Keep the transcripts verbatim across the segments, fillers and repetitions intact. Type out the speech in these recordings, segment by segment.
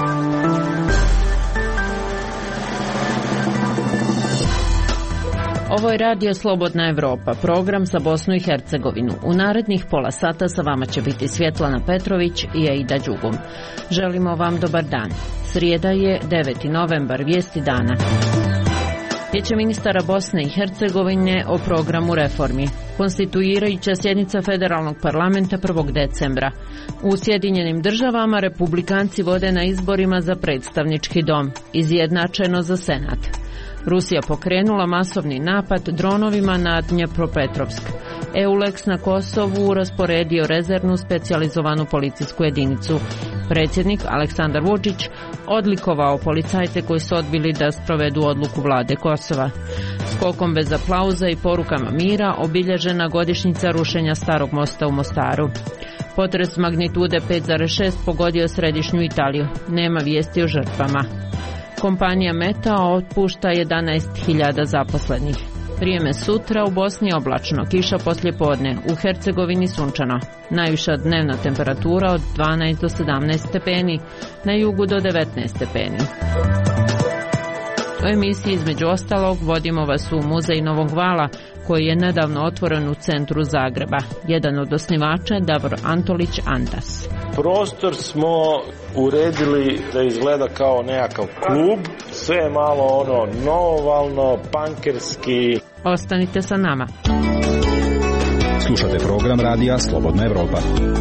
Ovo je Radio Slobodna Evropa, program za Bosnu i Hercegovinu. U narednih pola sata sa vama će biti Svjetlana Petrović i Aida Đugum. Želimo vam dobar dan. Srijeda je deveti novembar, vijesti dana. Vijeće ministara Bosne i Hercegovine o programu reformi. Konstituirajuća sjednica federalnog parlamenta prvog decembra. U Sjedinjenim državama republikanci vode na izborima za predstavnički dom, izjednačeno za senat. Rusija pokrenula masovni napad dronovima na Dnjepropetrovsk. EULEX na Kosovu rasporedio rezervnu specijalizovanu policijsku jedinicu. Predsjednik Aleksandar Vučić odlikovao policajce koji su odbili da sprovedu odluku vlade Kosova. Skokom bez aplauza i porukama mira obilježena godišnjica rušenja Starog mosta u Mostaru. Potres magnitude pet zarez šest pogodio središnju Italiju. Nema vijesti o žrtvama. Kompanija Meta otpušta jedanaest hiljada zaposlenih. Vrijeme sutra u Bosni oblačno, kiša poslijepodne, u Hercegovini sunčano. Najviša dnevna temperatura od dvanaest do sedamnaest stepeni, na jugu do devetnaest stepeni. U emisiji između ostalog vodimo vas u Muzej Novog Vala, koji je nedavno otvoren u centru Zagreba. Jedan od osnivača je Davor Antolić Antas. Prostor smo uredili da izgleda kao nekakav klub, sve je malo ono novovalno, pankerski. Ostanite sa nama. Slušate program radija Slobodna Evropa.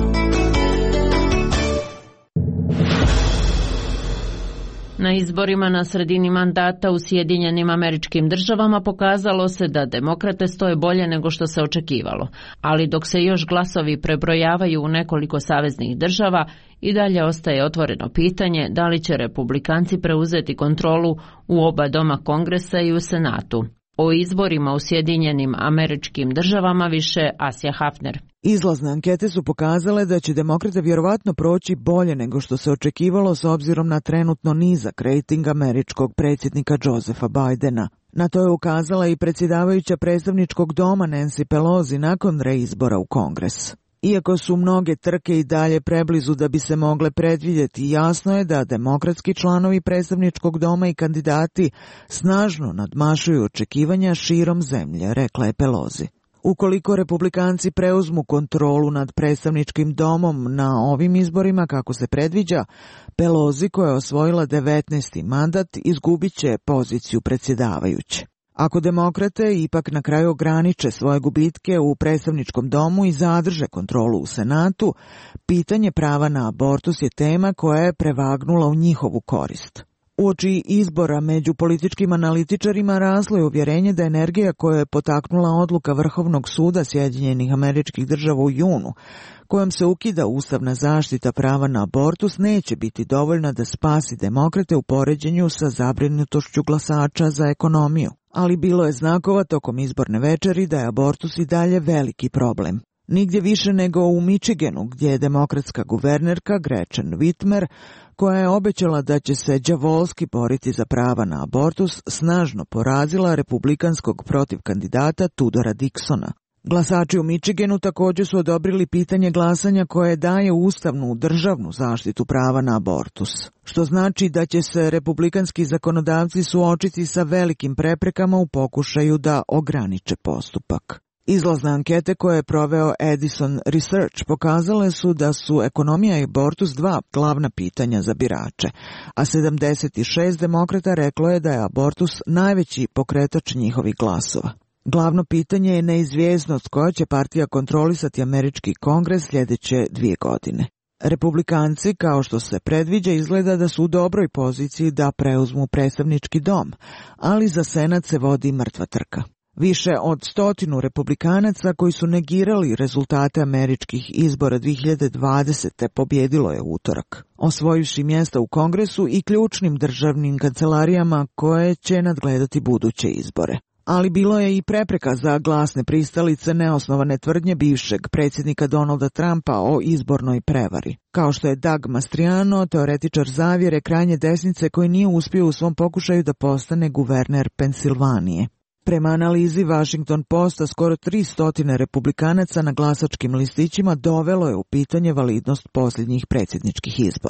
Na izborima na sredini mandata u Sjedinjenim Američkim Državama pokazalo se da demokrate stoje bolje nego što se očekivalo, ali dok se još glasovi prebrojavaju u nekoliko saveznih država, i dalje ostaje otvoreno pitanje da li će republikanci preuzeti kontrolu u oba doma Kongresa i u Senatu. O izborima u Sjedinjenim Američkim Državama više Asja Hafner. Izlazne ankete su pokazale da će demokrate vjerovatno proći bolje nego što se očekivalo s obzirom na trenutno nizak rejting američkog predsjednika Josepha Bidena. Na to je ukazala i predsjedavajuća predstavničkog doma Nancy Pelosi nakon reizbora u Kongres. Iako su mnoge trke i dalje preblizu da bi se mogle predvidjeti, jasno je da demokratski članovi predstavničkog doma i kandidati snažno nadmašuju očekivanja širom zemlje, rekla je Pelosi. Ukoliko republikanci preuzmu kontrolu nad predstavničkim domom na ovim izborima kako se predviđa, Pelosi, koja je osvojila devetnaesti mandat, izgubit će poziciju predsjedavajuće. Ako demokrate ipak na kraju ograniče svoje gubitke u predstavničkom domu i zadrže kontrolu u Senatu, pitanje prava na abortus je tema koja je prevagnula u njihovu korist. Uoči izbora među političkim analitičarima raslo je uvjerenje da energija koja je potaknula odluka Vrhovnog suda Sjedinjenih Američkih Država u junu, kojom se ukida ustavna zaštita prava na abortus, neće biti dovoljna da spasi demokrate u poređenju sa zabrinutošću glasača za ekonomiju. Ali bilo je znakova tokom izborne večeri da je abortus i dalje veliki problem. Nigdje više nego u Michiganu, gdje je demokratska guvernerka Gretchen Whitmer, koja je obećala da će se đavolski boriti za prava na abortus, snažno porazila republikanskog protivkandidata Tudora Dixona. Glasači u Michiganu također su odobrili pitanje glasanja koje daje ustavnu državnu zaštitu prava na abortus, što znači da će se republikanski zakonodavci suočiti sa velikim preprekama u pokušaju da ograniče postupak. Izlazne ankete koje je proveo Edison Research pokazale su da su ekonomija i abortus dva glavna pitanja za birače, a sedamdeset šest demokrata reklo je da je abortus najveći pokretač njihovih glasova. Glavno pitanje je neizvjesnost koja će partija kontrolisati američki kongres sljedeće dvije godine. Republikanci, kao što se predviđa, izgleda da su u dobroj poziciji da preuzmu predstavnički dom, ali za senat se vodi mrtva trka. Više od stotinu republikanaca koji su negirali rezultate američkih izbora dvije hiljade dvadesete pobjedilo je u utorak, osvojivši mjesta u Kongresu i ključnim državnim kancelarijama koje će nadgledati buduće izbore. Ali bilo je i prepreka za glasne pristalice neosnovane tvrdnje bivšeg predsjednika Donalda Trumpa o izbornoj prevari. Kao što je Doug Mastriano, teoretičar zavjere krajnje desnice koji nije uspio u svom pokušaju da postane guverner Pensilvanije. Prema analizi Washington Posta, skoro tristo republikanaca na glasačkim listićima dovelo je u pitanje validnost posljednjih predsjedničkih izbora.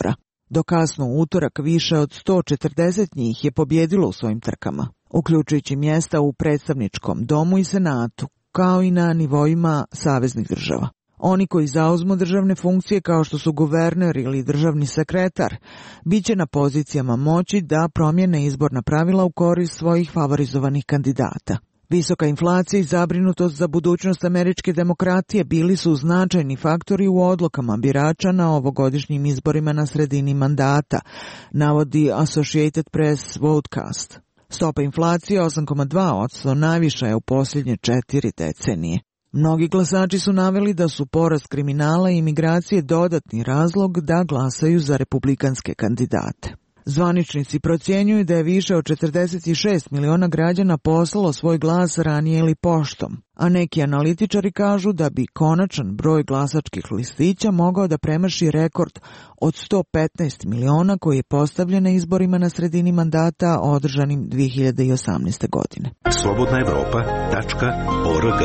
Do kasno u utorak više od sto četrdeset njih je pobjedilo u svojim trkama, uključujući mjesta u predstavničkom domu i senatu, kao i na nivoima saveznih država. Oni koji zauzmu državne funkcije kao što su guverner ili državni sekretar, bit će na pozicijama moći da promijene izborna pravila u korist svojih favorizovanih kandidata. Visoka inflacija i zabrinutost za budućnost američke demokratije bili su značajni faktori u odlukama birača na ovogodišnjim izborima na sredini mandata, navodi Associated Press Vodcast. Stopa inflacije osam zarez dva posto najviša je u posljednje četiri decenije. Mnogi glasači su naveli da su porast kriminala i imigracije dodatni razlog da glasaju za republikanske kandidate. Zvaničnici procjenjuju da je više od četrdeset šest miliona građana poslalo svoj glas ranije ili poštom, a neki analitičari kažu da bi konačan broj glasačkih listića mogao da premaši rekord od sto petnaest miliona koji je postavljen na izborima na sredini mandata održanim dvije hiljade osamnaeste. godine. slobodna evropa tačka org.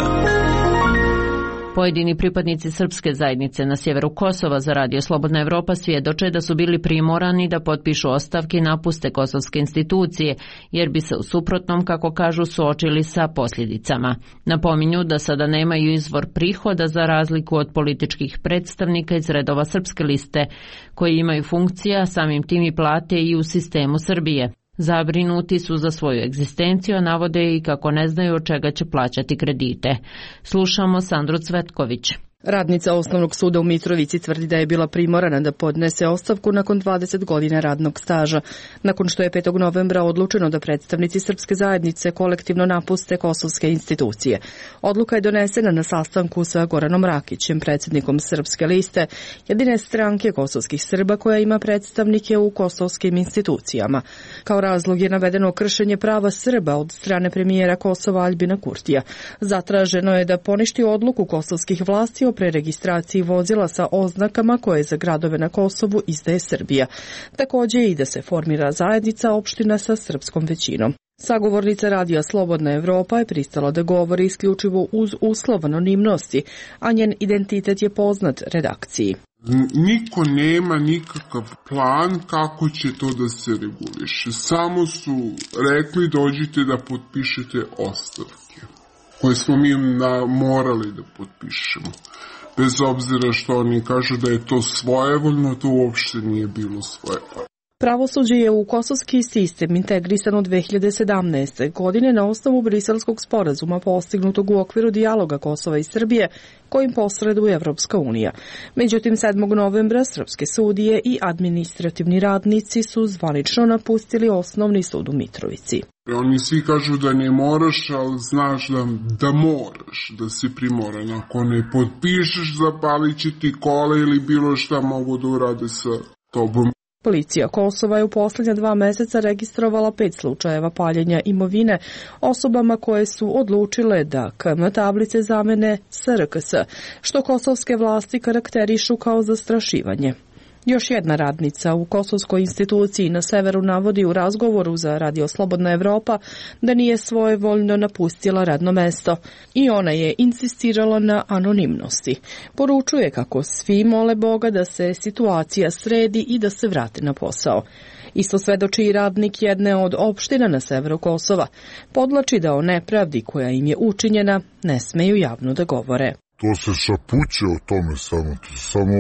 Pojedini pripadnici srpske zajednice na sjeveru Kosova za Radio Slobodna Evropa svjedoče da su bili primorani da potpišu ostavke i napuste kosovske institucije, jer bi se u suprotnom, kako kažu, suočili sa posljedicama. Napominju da sada nemaju izvor prihoda za razliku od političkih predstavnika iz redova Srpske liste, koji imaju funkcija, samim tim i plate i u sistemu Srbije. Zabrinuti su za svoju egzistenciju, a navode i kako ne znaju od čega će plaćati kredite. Slušamo Sandru Cvetković. Radnica Osnovnog suda u Mitrovici tvrdi da je bila primorana da podnese ostavku nakon dvadeset godina radnog staža, nakon što je petog novembra odlučeno da predstavnici srpske zajednice kolektivno napuste kosovske institucije. Odluka je donesena na sastanku sa Goranom Rakićem, predsjednikom Srpske liste, jedine stranke kosovskih Srba koja ima predstavnike u kosovskim institucijama. Kao razlog je navedeno kršenje prava Srba od strane premijera Kosova Aljbina Kurtija. Zatraženo je da poništi odluku kosovskih vlasti o preregistraciji vozila sa oznakama koje za gradove na Kosovu izdaje Srbija. Također i da se formira zajednica opština sa srpskom većinom. Sagovornica Radija Slobodna Evropa je pristala da govori isključivo uz uslov anonimnosti, a njen identitet je poznat redakciji. Niko nema nikakav plan kako će to da se reguliše. Samo su rekli dođite da potpišete ostavke, koje smo mi na, morali da potpišemo. Bez obzira što oni kažu da je to svojevoljno, to uopšte nije bilo svojevoljno. Pravosuđe je u kosovski sistem integrisano dve hiljade sedamnaeste. godine na osnovu Briselskog sporazuma postignutog u okviru dijaloga Kosova i Srbije kojim posreduje Evropska unija. Međutim, sedmog novembra srpske sudije i administrativni radnici su zvanično napustili Osnovni sud u Mitrovici. Oni svi kažu da ne moraš, ali znaš da, da moraš, da si primoran. Ako ne potpišeš, zapalit će ti kola ili bilo šta mogu da urade sa tobom. Policija Kosova je u posljednja dva mjeseca registrovala pet slučajeva paljenja imovine osobama koje su odlučile da K M tablice zamene S R K S, što kosovske vlasti karakterišu kao zastrašivanje. Još jedna radnica u kosovskoj instituciji na severu navodi u razgovoru za Radio Slobodna Evropa da nije svojevoljno napustila radno mesto i ona je insistirala na anonimnosti. Poručuje kako svi mole Boga da se situacija sredi i da se vrate na posao. Isto svedoči i radnik jedne od opština na severu Kosova. Podlači da o nepravdi koja im je učinjena ne smeju javno da govore. To se šapuće o tome samo, samo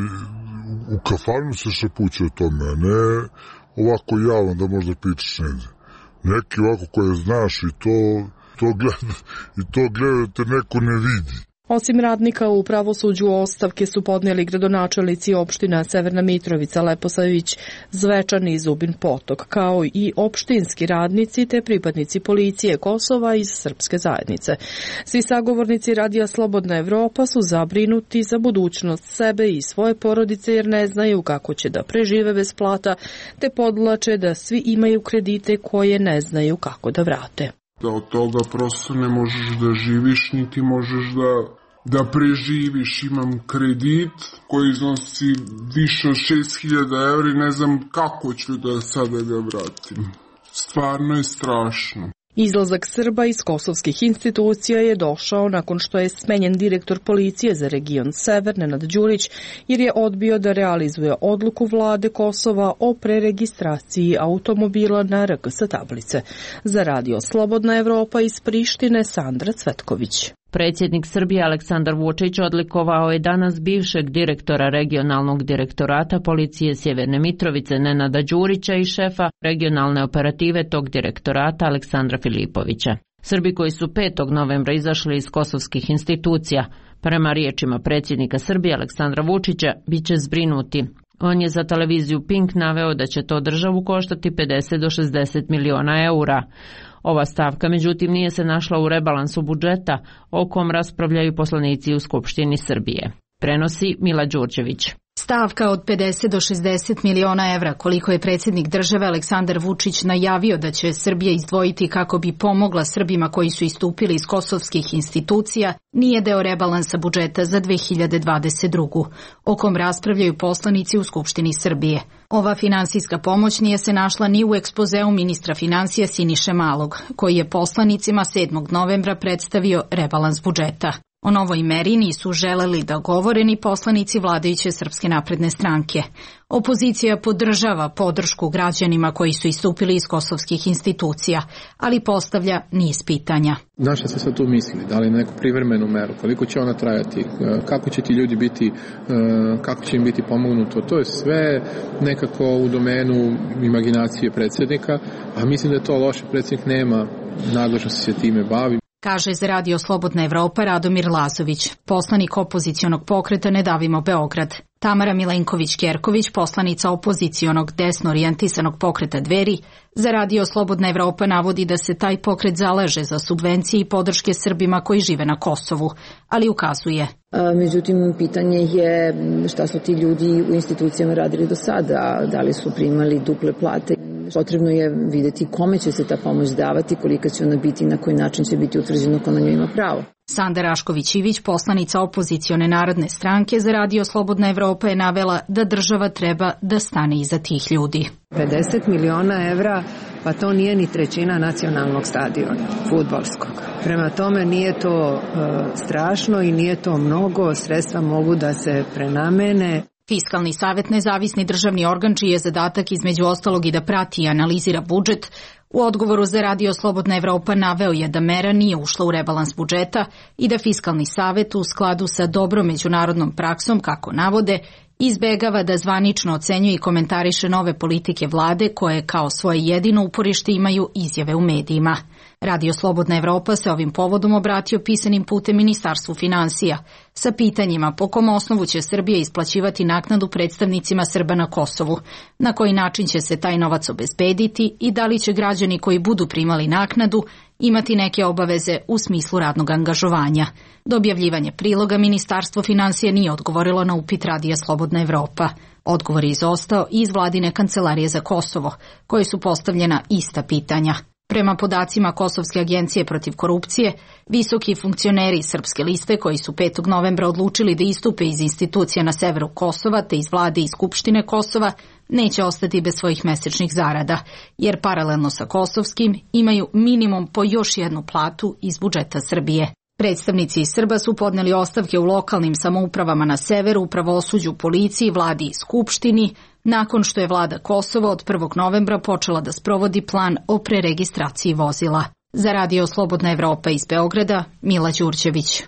u kafanu se šapuće o tome, a ne ovako javno da možda pričaš negdje. Neki ovako koje znaš i to, to gleda, i to gleda te neko ne vidi. Osim radnika u pravosuđu ostavke su podnijeli gradonačelnici opština Severna Mitrovica, Leposavić, Zvečan i Zubin Potok, kao i opštinski radnici te pripadnici policije Kosova iz srpske zajednice. Svi sagovornici Radija Slobodna Evropa su zabrinuti za budućnost sebe i svoje porodice jer ne znaju kako će da prežive bez plata, te podlače da svi imaju kredite koje ne znaju kako da vrate. Da od toga prosto ne možeš da živiš, niti možeš da, da preživiš. Imam kredit koji iznosi više od šest hiljada evra i ne znam kako ću da sada ga vratim. Stvarno je strašno. Izlazak Srba iz kosovskih institucija je došao nakon što je smenjen direktor policije za region Sever Nenad Đurić, jer je odbio da realizuje odluku vlade Kosova o preregistraciji automobila na R K S tablice. Za Radio Slobodna Evropa iz Prištine Sandra Cvetković. Predsjednik Srbije Aleksandar Vučić odlikovao je danas bivšeg direktora regionalnog direktorata policije Sjeverne Mitrovice Nenada Đurića i šefa regionalne operative tog direktorata Aleksandra Filipovića. Srbi koji su petog novembra izašli iz kosovskih institucija, prema riječima predsjednika Srbije Aleksandra Vučića, bit će zbrinuti. On je za televiziju Pink naveo da će to državu koštati pedeset do šezdeset miliona eura. Ova stavka, međutim, nije se našla u rebalansu budžeta, o kom raspravljaju poslanici u Skupštini Srbije. Prenosi Mila Đurđević. Stavka od pedeset do šezdeset miliona evra, koliko je predsjednik države Aleksandar Vučić najavio da će Srbija izdvojiti kako bi pomogla Srbima koji su istupili iz kosovskih institucija, nije deo rebalansa budžeta za dve hiljade dvadeset drugu. o kom raspravljaju poslanici u Skupštini Srbije. Ova finansijska pomoć nije se našla ni u ekspozeu ministra financija Siniše Malog, koji je poslanicima sedmog novembra predstavio rebalans budžeta. O novoj meri nisu želeli da govore ni poslanici vladajuće Srpske napredne stranke. Opozicija podržava podršku građanima koji su istupili iz kosovskih institucija, ali postavlja niz pitanja. Na šta se sad tu misli? Da li na neku privremenu meru? Koliko će ona trajati? Kako će ti ljudi biti, kako će im biti pomognuto? To je sve nekako u domenu imaginacije predsjednika, a mislim da je to loše. Predsjednik nema nadležnosti se time bavi. Kaže za Radio Slobodna Evropa Radomir Lazović, poslanik opozicionog pokreta Ne davimo Beograd. Tamara Milenković-Kerković, poslanica opozicionog desno orijentisanog pokreta Dveri, za Radio Slobodna Evropa navodi da se taj pokret zalaže za subvencije i podrške Srbima koji žive na Kosovu, ali ukazuje. Međutim, pitanje je šta su ti ljudi u institucijama radili do sada, da li su primali duple plate. Potrebno je vidjeti kome će se ta pomoć davati, kolika će ona biti i na koji način će biti utvrđeno ko na nju ima pravo. Sanda Rašković-Ivić, poslanica opozicione Narodne stranke za Radio Slobodna Evropa, je navela da država treba da stane iza tih ljudi. pedeset miliona evra, pa to nije ni trećina nacionalnog stadiona, fudbalskog. Prema tome nije to e, strašno i nije to mnogo, sredstva mogu da se prenamene. Fiskalni savet, nezavisni državni organ čiji je zadatak između ostalog i da prati i analizira budžet, u odgovoru za Radio Slobodna Evropa naveo je da mera nije ušla u rebalans budžeta i da Fiskalni savet u skladu sa dobrom međunarodnom praksom, kako navode, izbegava da zvanično ocenjuje i komentariše nove politike vlade koje kao svoje jedino uporište imaju izjave u medijima. Radio Slobodna Evropa se ovim povodom obratio pisanim putem Ministarstvu financija sa pitanjima po kom osnovu će Srbija isplaćivati naknadu predstavnicima Srba na Kosovu, na koji način će se taj novac obezbediti i da li će građani koji budu primali naknadu imati neke obaveze u smislu radnog angažovanja. Do objavljivanja priloga Ministarstvo financija nije odgovorilo na upit Radija Slobodna Evropa. Odgovor je izostao iz vladine kancelarije za Kosovo, koje su postavljena ista pitanja. Prema podacima Kosovske agencije protiv korupcije, visoki funkcioneri Srpske liste koji su petog novembra odlučili da istupe iz institucija na severu Kosova te iz vlade i Skupštine Kosova neće ostati bez svojih mesečnih zarada, jer paralelno sa kosovskim imaju minimum po još jednu platu iz budžeta Srbije. Predstavnici Srba su podneli ostavke u lokalnim samoupravama na severu, u pravosuđu, policiji, vladi i Skupštini, nakon što je vlada Kosova od prvog novembra počela da sprovodi plan o preregistraciji vozila. Za Radio Slobodna Evropa iz Beograda, Mila Đurđević.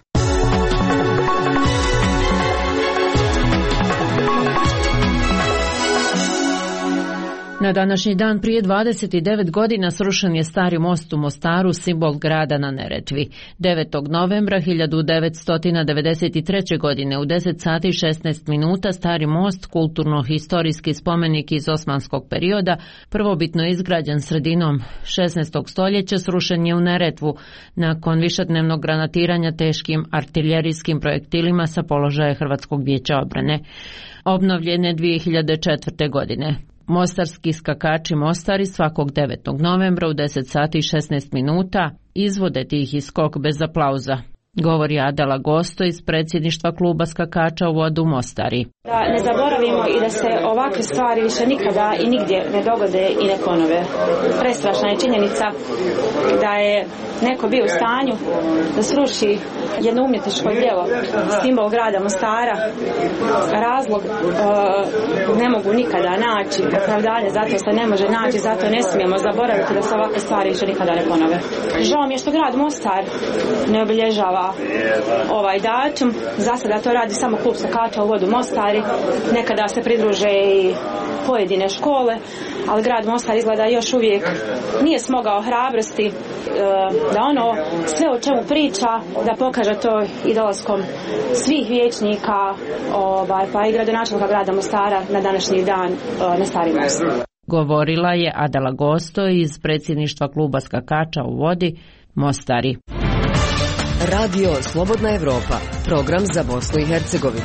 Na današnji dan prije dvadeset devet godina srušen je stari most u Mostaru, simbol grada na Neretvi. devetog novembra hiljadu devetsto devedeset treće. godine u deset sati i šesnaest minuta stari most, kulturno-historijski spomenik iz osmanskog perioda, prvobitno izgrađen sredinom šesnaestog stoljeća, srušen je u Neretvu nakon višednevnog granatiranja teškim artiljerijskim projektilima sa položaja Hrvatskog vijeća obrane. Obnovljen je dvije hiljade četvrte. godine. Mostarski skakači Mostari svakog devetog novembra u deset sati i šesnaest minuta izvode tihi skok bez aplauza. Govori Adela Gosto iz predsjedništva kluba skakača u vodu Mostari. Da ne zaboravimo i da se ovakve stvari više nikada i nigdje ne dogode i ne ponove. Prestrašna je činjenica da je neko bio u stanju da sruši jedno umjetničko djelo, simbol grada Mostara. Razlog uh, ne mogu nikada naći, opravdanje zato se ne može naći, zato ne smijemo zaboraviti da se ovakve stvari više nikada ne ponove. Žao mi je što grad Mostar ne obilježava ovaj datum. Za sada to radi samo klub skakača u vodu Mostari. Nekada se pridruže i pojedine škole, ali grad Mostar izgleda još uvijek nije smogao hrabrosti da ono sve o čemu priča da pokaže to i dolaskom svih vijećnika ovaj, pa i gradonačelnika grada Mostara na današnji dan na Stari most. Govorila je Adela Gosto iz predsjedništva kluba skakača u vodi Mostari. Radio Slobodna Evropa, program za Bosnu i Hercegovinu.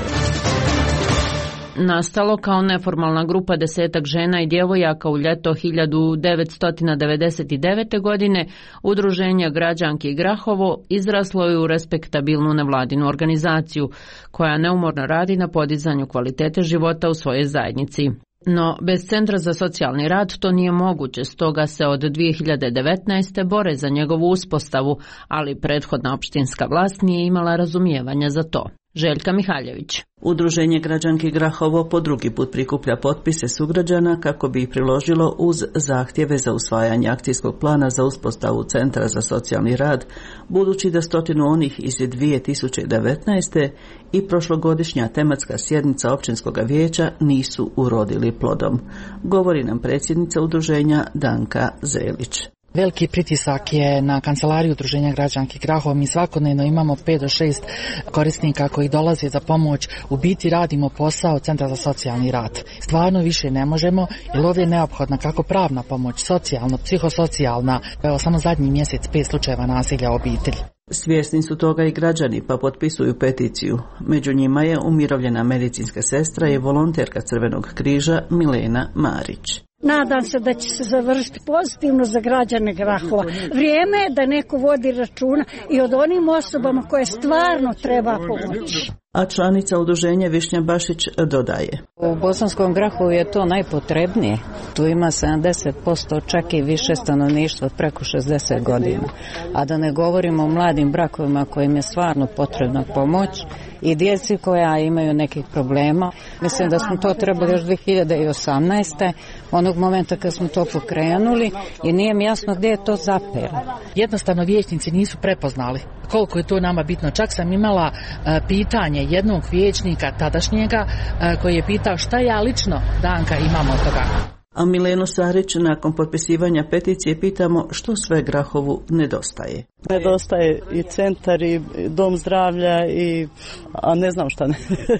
Nastalo kao neformalna grupa desetak žena i djevojaka u ljeto hiljadu devetsto devedeset devete. godine, Udruženje građanki Grahovo izraslo je u respektabilnu nevladinu organizaciju koja neumorno radi na podizanju kvalitete života u svojoj zajednici. No, bez Centra za socijalni rad to nije moguće, stoga se od dvije hiljade devetnaeste. bore za njegovu uspostavu, ali prethodna opštinska vlast nije imala razumijevanja za to. Željka Mihaljević. Udruženje građanki Grahovo po drugi put prikuplja potpise sugrađana kako bi ih priložilo uz zahtjeve za usvajanje akcijskog plana za uspostavu Centra za socijalni rad, budući da stotinu onih iz dvije tisuće devetnaeste. i prošlogodišnja tematska sjednica općinskog vijeća nisu urodili plodom. Govori nam predsjednica udruženja Danka Zelić. Veliki pritisak je na kancelariju Udruženja građanki Grahovo. Mi svakodnevno imamo pet do šest korisnika koji dolaze za pomoć. U biti radimo posao Centra za socijalni rad. Stvarno više ne možemo, jer ovdje je neophodna kako pravna pomoć, socijalno, psihosocijalna. Evo samo zadnji mjesec pet slučajeva nasilja u obitelji. Svjesni su toga i građani pa potpisuju peticiju. Među njima je umirovljena medicinska sestra i volonterka Crvenog križa Milena Marić. Nadam se da će se završiti pozitivno za građane Grahova. Vrijeme je da neko vodi računa i od onim osobama koje stvarno treba pomoći. A članica udruženja Višnja Bašić dodaje. U Bosanskom Grahovu je to najpotrebnije. Tu ima sedamdeset posto čak i više stanovništva od preko šezdeset godina. A da ne govorimo o mladim brakovima kojim je stvarno potrebna pomoć i djeci koja imaju nekih problema. Mislim da smo to trebali još dvije hiljade osamnaeste. onog momenta kad smo to pokrenuli i nije mi jasno gdje je to zapelo. Jednostavno vijećnici nisu prepoznali koliko je to nama bitno. Čak sam imala uh, pitanje jednog vijećnika tadašnjega uh, koji je pitao šta ja lično, Danka, imam od toga. A Milenu Sarić nakon potpisivanja peticije pitamo što sve Grahovu nedostaje. Nedostaje i centar i dom zdravlja i a ne znam šta ne.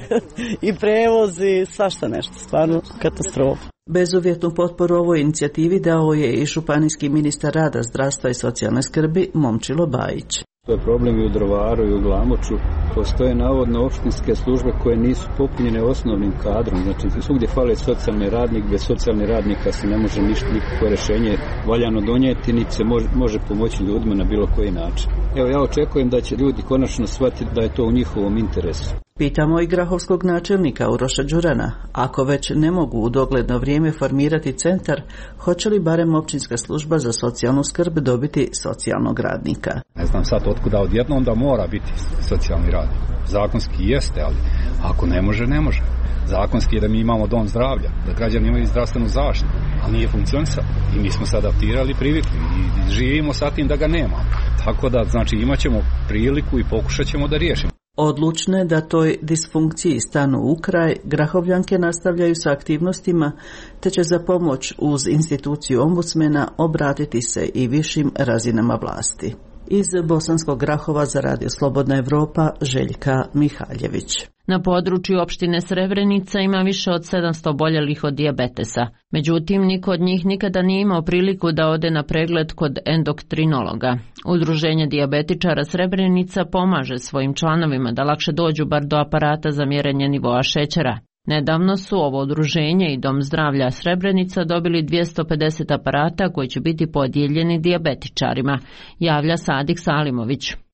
I prevoz i svašta nešto, stvarno katastrofa. Bezuvjetnu potporu ovoj inicijativi dao je i županijski ministar rada, zdravstva i socijalne skrbi Momčilo Bajić. To je problem i u Drovaru i u Glamoču. Postoje navodno opštinske službe koje nisu popunjene osnovnim kadrom. Znači, svugdje fali socijalni radnik, bez socijalnih radnika se ne može ništa, nikakvo rješenje valjano donijeti, niti se može, može pomoći ljudima na bilo koji način. Evo, ja očekujem da će ljudi konačno shvatiti da je to u njihovom interesu. Pitamo i grahovskog načelnika Uroša Đurana, ako već ne mogu u dogledno vrijeme formirati centar, hoće li barem općinska služba za socijalnu skrb dobiti socijalnog radnika? Ne znam sad otkuda odjednom da mora biti socijalni radnik. Zakonski jeste, ali ako ne može, ne može. Zakonski je da mi imamo dom zdravlja, da građani imaju zdravstvenu zaštitu, ali nije funkcionisao. I mi smo se adaptirali, privikli i živimo sa tim da ga nema. Tako da, znači, imat ćemo priliku i pokušat ćemo da riješimo. Odlučne da toj disfunkciji stanu u kraj, Grahovljanke nastavljaju sa aktivnostima, te će za pomoć uz instituciju ombudsmena obratiti se i višim razinama vlasti. Iz Bosanskog Grahova za Radio Slobodna Evropa, Željka Mihaljević. Na području opštine Srebrenica ima više od sedamsto oboljelih od dijabetesa. Međutim, niko od njih nikada nije imao priliku da ode na pregled kod endokrinologa. Udruženje dijabetičara Srebrenica pomaže svojim članovima da lakše dođu bar do aparata za mjerenje nivoa šećera. Nedavno su ovo udruženje i Dom zdravlja Srebrenica dobili dvjesto pedeset aparata koji će biti podijeljeni dijabetičarima, javlja Sadik Salimović.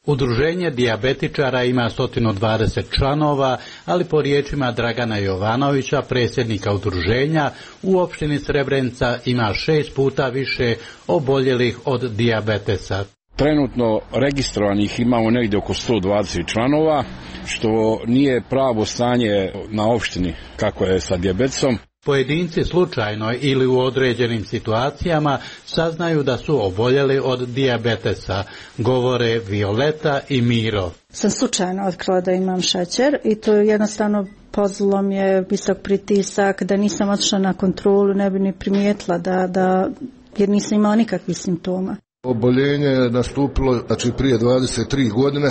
Udruženje dijabetičara ima sto dvadeset članova, ali po riječima Dragana Jovanovića, predsjednika udruženja, u opštini Srebrenica ima šest puta više oboljelih od dijabetesa. Trenutno registrovanih imamo negdje oko sto dvadeset članova, što nije pravo stanje na opštini kako je sa dijabetesom. Pojedinci slučajno ili u određenim situacijama saznaju da su oboljeli od dijabetesa, govore Violeta i Miro. Sam slučajno otkrila da imam šećer i to jednostavno pozvalo mi je visok pritisak, da nisam otišla na kontrolu, ne bi ni primijetila da, da, jer nisam imala nikakvih simptoma. Oboljenje je nastupilo znači prije dvadeset tri godine.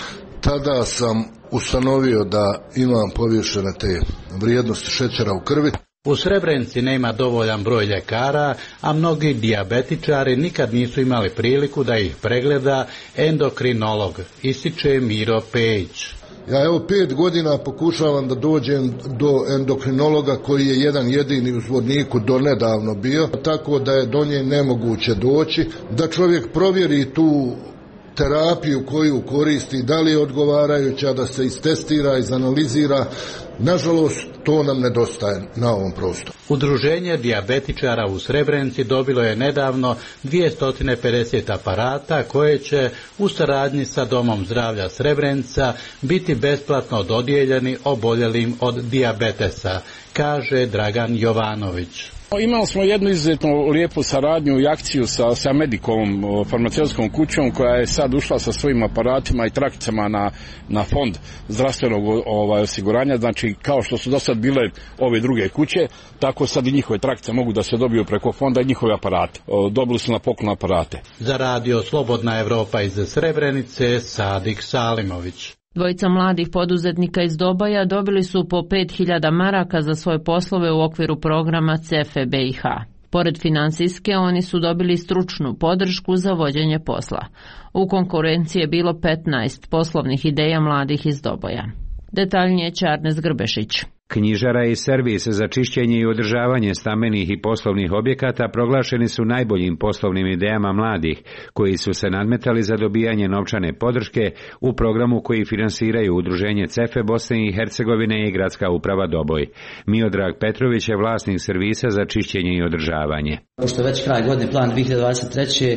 Tada sam ustanovio da imam povješene te vrijednosti šećera u krvi. U Srebrenici nema dovoljan broj ljekara, a mnogi dijabetičari nikad nisu imali priliku da ih pregleda endokrinolog, ističe Miro Pejić. Ja evo pet godina pokušavam da dođem do endokrinologa koji je jedan jedini u Zvorniku do nedavno bio, tako da je do nje nemoguće doći, da čovjek provjeri tu terapiju koju koristi, da li je odgovarajuća, da se istestira, izanalizira. Nažalost, to nam nedostaje na ovom prostoru. Udruženje dijabetičara u Srebrenici dobilo je nedavno dvjesto pedeset aparata koje će u saradnji sa Domom zdravlja Srebrenica biti besplatno dodijeljeni oboljelim od dijabetesa, kaže Dragan Jovanović. Imali smo jednu izuzetno lijepu saradnju i akciju sa, sa Medikovom, farmaceutskom kućom, koja je sad ušla sa svojim aparatima i trakicama na, na fond zdravstvenog ovaj, osiguranja. Znači, kao što su do sad bile ove druge kuće, tako sad i njihove trakice mogu da se dobiju preko fonda i njihove aparate. Dobili su na poklon aparate. Za radio Slobodna Evropa iz Srebrenice, Sadik Salimović. Dvojica mladih poduzetnika iz Doboja dobili su po pet hiljada maraka za svoje poslove u okviru programa C E F E B i H. Pored financijske, oni su dobili stručnu podršku za vođenje posla. U konkurenciji je bilo petnaest poslovnih ideja mladih iz Doboja. Detaljnije Čarnes Grbešić. Knjižara i servis za čišćenje i održavanje stambenih i poslovnih objekata proglašeni su najboljim poslovnim idejama mladih, koji su se nadmetali za dobijanje novčane podrške u programu koji finansiraju Udruženje C E F E Bosne i Hercegovine i Gradska uprava Doboj. Miodrag Petrović je vlasnik servisa za čišćenje i održavanje. Pošto već kraj godine, plan dvije hiljade dvadeset treće.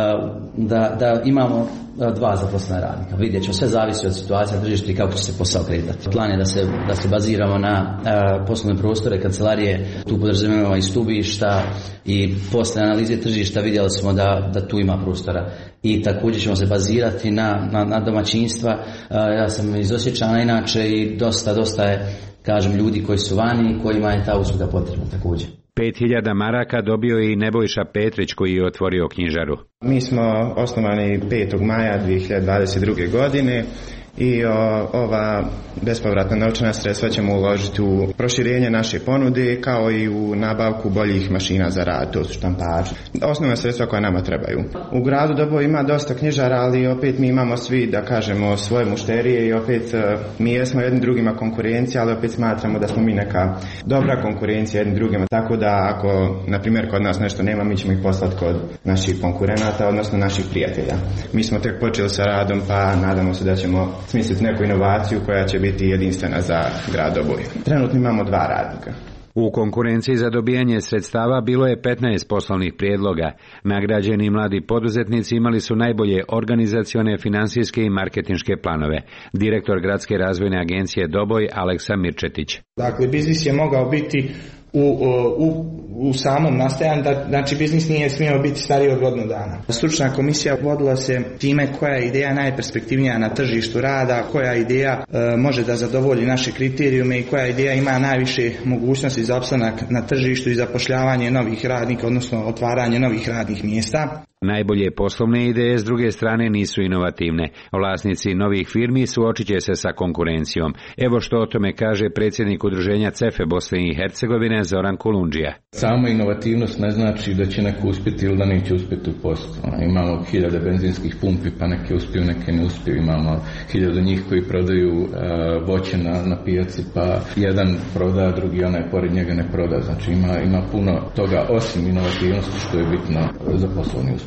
da, da imamo dva zaposlena radnika. Vidjet ćemo, sve zavisi od situacije na tržištu i kako će se posao kretati. Plan je da se, da se baziramo na a, poslovne prostore, kancelarije, tu podrazumijevamo i stubišta i posle analize tržišta vidjeli smo da, da tu ima prostora. I također ćemo se bazirati na, na, na domaćinstva. A, ja sam iz Osječana inače i dosta, dosta je, kažem, ljudi koji su vani i kojima je ta usluga potrebna također. pet hiljada maraka dobio je i Nebojša Petrić koji je otvorio knjižaru. Mi smo osnovani petog maja dvije hiljade dvadeset druge. godine i o, ova bespovratna novčana sredstva ćemo uložiti u proširenje naše ponude kao i u nabavku boljih mašina za rad, to su štampači. Osnovna sredstva koja nama trebaju. U gradu Doboj ima dosta knjižara, ali opet mi imamo svi, da kažemo, svoje mušterije i opet mi jesmo jednim drugima konkurencija, ali opet smatramo da smo mi neka dobra konkurencija jednim drugima. Tako da ako, na primjer, kod nas nešto nema, mi ćemo ih poslati kod naših konkurenata, odnosno naših prijatelja. Mi smo tek počeli sa radom, pa nadamo se da ćemo smisliti neku inovaciju koja će biti jedinstvena za grad Doboj. Trenutno imamo dva radnika. U konkurenciji za dobijanje sredstava bilo je petnaest poslovnih prijedloga. Nagrađeni mladi poduzetnici imali su najbolje organizacione, finansijske i marketinške planove. Direktor Gradske razvojne agencije Doboj Aleksa Mirčetić. Dakle, biznis je mogao biti U, u, u samom nastajanju, da, znači biznis nije smio biti stariji od godinu dana. Stručna komisija vodila se time koja je ideja najperspektivnija na tržištu rada, koja ideja e, može da zadovolji naše kriterijume i koja ideja ima najviše mogućnosti za opstanak na tržištu i zapošljavanje novih radnika, odnosno otvaranje novih radnih mjesta. Najbolje poslovne ideje s druge strane nisu inovativne. Vlasnici novih firmi suočit će se sa konkurencijom. Evo što o tome kaže predsjednik Udruženja C E F E Bosne i Hercegovine Zoran Kulundžija. Sama inovativnost ne znači da će neko uspjeti ili da neće uspjeti u poslu. Imamo hiljade benzinskih pumpi, pa neke uspiju, neke ne uspiju. Imamo hiljadu njih koji prodaju uh, voće na, na pijaci, pa jedan proda, drugi onaj pored njega ne proda. Znači ima, ima puno toga osim inovativnosti što je bitno za poslovni uspjeh.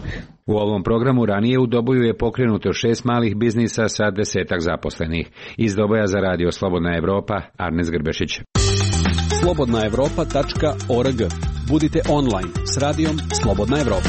U ovom programu ranije u Doboju je pokrenuto šest malih biznisa sa desetak zaposlenih. Iz Doboja za Radio Slobodna Evropa, Arnes Grbešić. slobodna evropa tačka org. Budite online s radijom Slobodna Evropa.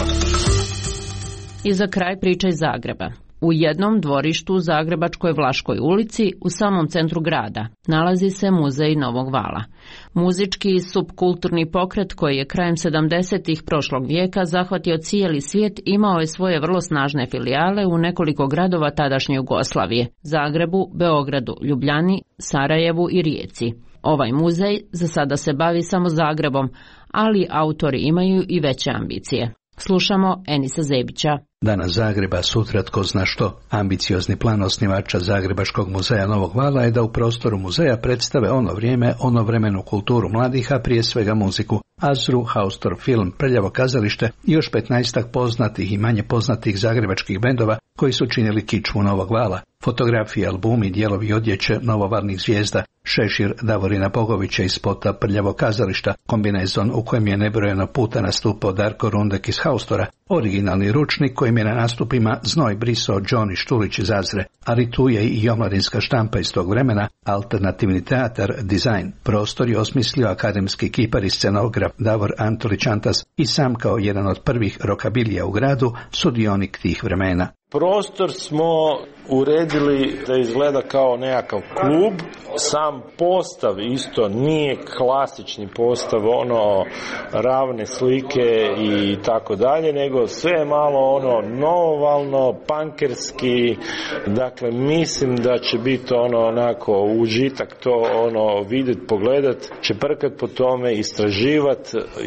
I za kraj priča iz Zagreba. U jednom dvorištu u Zagrebačkoj Vlaškoj ulici, u samom centru grada, nalazi se Muzej Novog vala. Muzički i subkulturni pokret koji je krajem sedamdesetih prošlog vijeka zahvatio cijeli svijet imao je svoje vrlo snažne filijale u nekoliko gradova tadašnje Jugoslavije: Zagrebu, Beogradu, Ljubljani, Sarajevu i Rijeci. Ovaj muzej za sada se bavi samo Zagrebom, ali autori imaju i veće ambicije. Slušamo Enisa Zebića. Danas Zagreba, sutra tko zna što. Ambiciozni plan osnivača Zagrebačkog muzeja Novog vala je da u prostoru muzeja predstave ono vrijeme, ono vremenu kulturu mladih, a prije svega muziku. Azru, Haustor film, Prljavo kazalište i još petnaestak poznatih i manje poznatih zagrebačkih bendova koji su činili kičmu Novog vala. Fotografije, albumi, dijelovi odjeće novovalnih zvijezda, šešir Davorina Bogovića iz spota Prljavo kazališta, kombinezon u kojem je nebrojeno puta nastupao Darko Rundek iz Haustora, originalni ručnik kojim je na nastupima znoj brisao Johnny Štulić iz Azre, ali tu je i omladinska štampa iz tog vremena, alternativni teatar, dizajn. Prostor je osmislio akademski kipar i scenograf Davor Antolić Antas i sam kao jedan od prvih rokabilija u gradu sudionik tih vremena. Prostor smo uredili da izgleda kao nekakav klub. Sam postav isto nije klasični postav, ono ravne slike i tako dalje, nego sve je malo ono novovalno, pankerski. Dakle, mislim da će biti ono onako užitak to ono vidjeti, pogledat, čeprkat po tome, istraživat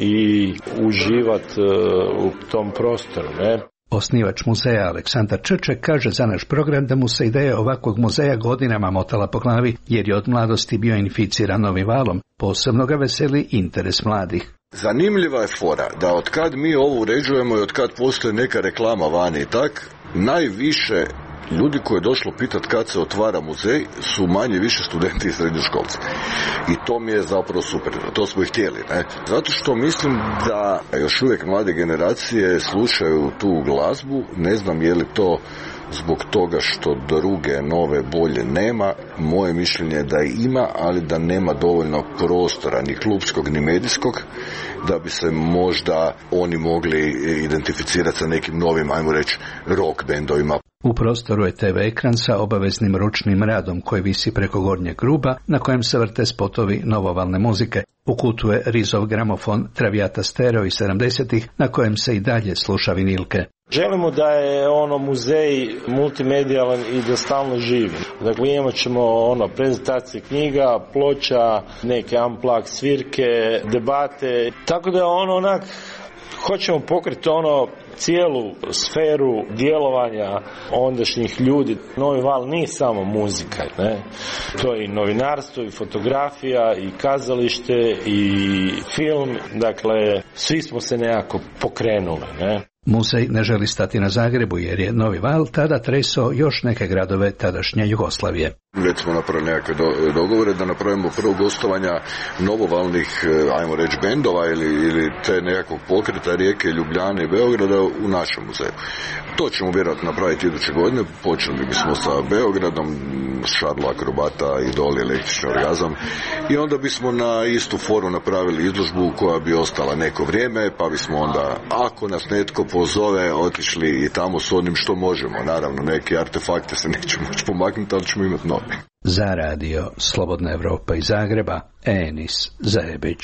i uživat uh, u tom prostoru, ne? Osnivač muzeja Aleksandar Čeček kaže za naš program da mu se ideja ovakvog muzeja godinama motala po glavi jer je od mladosti bio inficiran novim valom. Posebno ga veseli interes mladih. Zanimljiva je fora da od kad mi ovo uređujemo i od kad postoji neka reklama vani i tak, najviše ljudi koji je došlo pitat kad se otvara muzej su manje više studenti i srednjoškolci. I to mi je zapravo super. To smo i htjeli, ne? Zato što mislim da još uvijek mlade generacije slušaju tu glazbu. Ne znam je li to zbog toga što druge, nove, bolje nema. Moje mišljenje je da ima, ali da nema dovoljno prostora, ni klubskog, ni medijskog, da bi se možda oni mogli identificirati sa nekim novim, ajmo reći, rock bendovima. U prostoru je te ve ekran sa obaveznim ručnim radom koji visi preko gornjeg ruba na kojem se vrte spotovi novovalne muzike. U kutu je Rizov gramofon Traviata Stereo iz sedamdesetih na kojem se i dalje sluša vinilke. Želimo da je ono muzej multimedijalan i da stalno živi. Dakle, imat ćemo ono prezentacije knjiga, ploča, neke unplugged svirke, debate. Tako da ono onak hoćemo pokriti ono cijelu sferu djelovanja ondašnjih ljudi. Novi val nije samo muzika, ne? To je i novinarstvo, i fotografija, i kazalište, i film. Dakle, svi smo se nekako pokrenuli, ne? Muzej ne želi stati na Zagrebu jer je Novi val tada tresao još neke gradove tadašnje Jugoslavije. Već smo napravili nekakve do, dogovore da napravimo prvo gostovanja novovalnih, ajmo reći, bendova ili, ili te nekakvog pokreta Rijeke, Ljubljane i Beograda u našem muzeju. To ćemo vjerojatno napraviti iduće godine. Počeli bismo sa Beogradom, Šarlo akrobata, Idol, električni orgazam, i onda bismo na istu foru napravili izložbu koja bi ostala neko vrijeme, pa bismo onda, ako nas netko pozove, otišli i tamo s onim što možemo. Naravno, neki artefakte se neće moći pomaknuti, ali ćemo imati novi. Za radio Slobodna Evropa iz Zagreba, Enis Zajebić.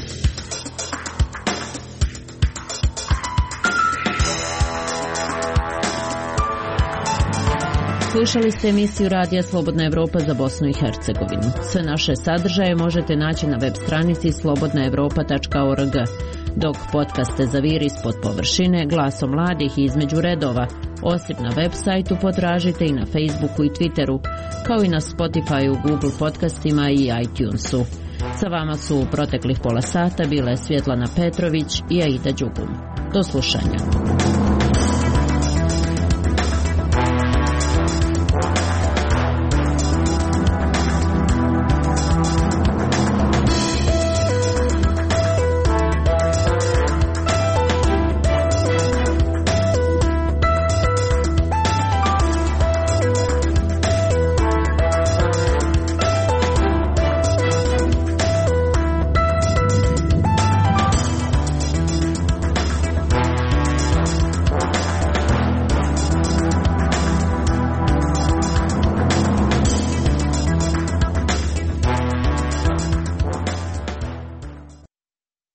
Slušali ste emisiju Radija Slobodna Evropa za Bosnu i Hercegovinu. Sve naše sadržaje možete naći na web stranici slobodna evropa tačka org. Dok podcaste Zaviri ispod površine, Glasom mladih i Između redova, osim na web sajtu potražite i na Facebooku i Twitteru, kao i na Spotifyu, Google podcastima i iTunesu. Sa vama su u proteklih pola sata bile Svjetlana Petrović i Aida Đugum. Do slušanja.